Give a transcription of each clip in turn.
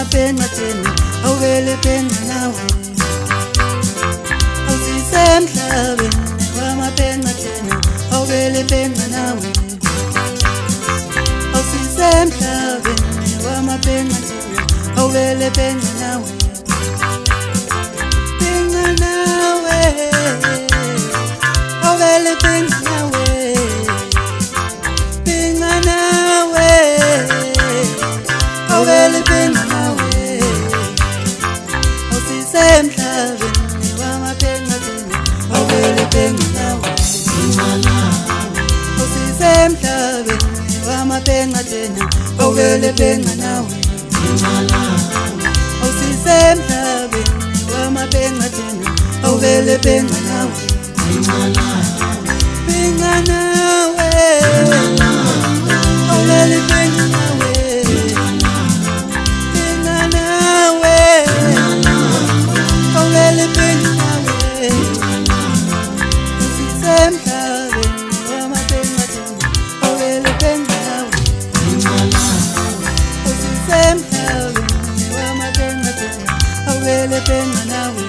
wamapenga tena awuvele penga nawe awusisemhlabeni wamapenga tena awuvele penga nawe awusisemhlabeni wamapenga tena awuvele penga nawe penga nawe awuvele penga nawe penga nawe awuvele penga nawe awusisemhlabeni wamapenga tena awuvele penga nawe awusisemhlabeni wamapenga tena awuvele penga nawe awusisemhlabeni wamapenga tena awuvele penga nawe penga nawe awuvele penga nawe penga nawe awuvele penga nawe awusisemhlabeni wamapenga tena awuvele penga nawe awusisemhlabeni wamapenga tena awuvele penga nawe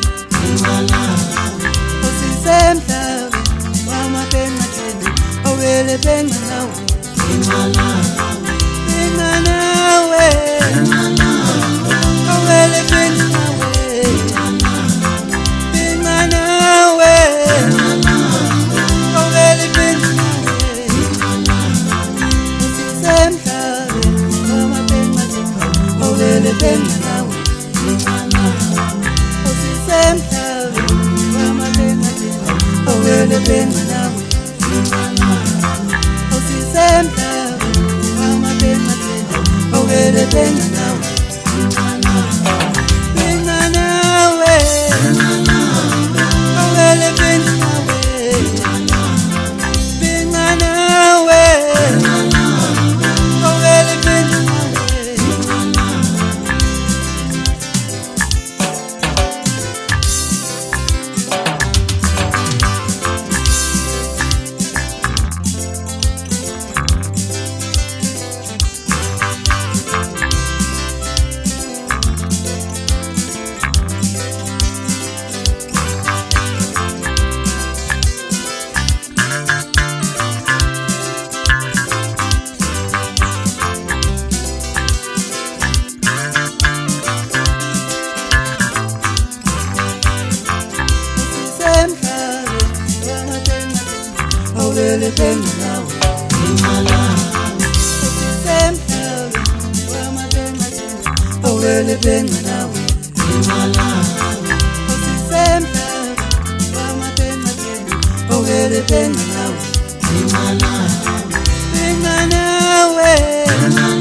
awusisemhlabeni wamapenga tena awuvele penga nawe penga nawe awuvele penga nawe penga nawe awuvele penga nawe awusisemhlabeni wamapenga tena awuvele penga nawe awusisemhlabeni wamapenga tena awuvele penga nawe awusisemhlabeni wamapenga tena awuvele penga nawe penga nawe awuvele penga nawe penga nawe awuvele penga nawe awuvele penga nawe awusisemhlabeni wamapenga tena awuvele penga nawe awusisemhlabeni wamapenga tena awuvele penga nawe penga nawe